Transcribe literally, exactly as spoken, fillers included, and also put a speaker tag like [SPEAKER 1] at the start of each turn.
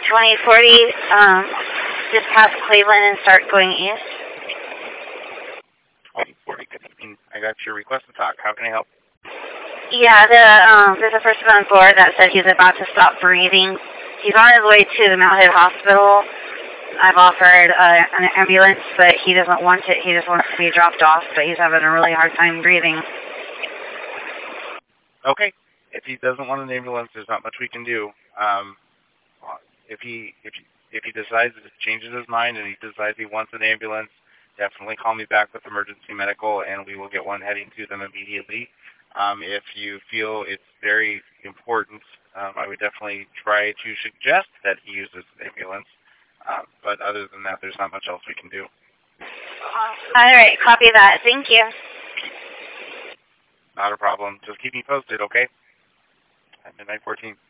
[SPEAKER 1] twenty forty, um, just past Cleveland and start going east.
[SPEAKER 2] twenty forty, I got your request to talk. How can I help?
[SPEAKER 1] Yeah, the, um, there's a person on board that said he's about to stop breathing. He's on his way to the Mount Hood Hospital. I've offered uh, an ambulance, but he doesn't want it. He just wants to be dropped off, but he's having a really hard time breathing.
[SPEAKER 2] Okay. If he doesn't want an ambulance, there's not much we can do. Um, if he if he, if he decides to changes his mind and he decides he wants an ambulance, definitely call me back with emergency medical, and we will get one heading to them immediately. Um, if you feel it's very important, um, I would definitely try to suggest that he uses an ambulance. Uh, but other than that, there's not much else we can do.
[SPEAKER 1] All right, copy that. Thank you.
[SPEAKER 2] Not a problem. Just keep me posted, okay? At midnight fourteen.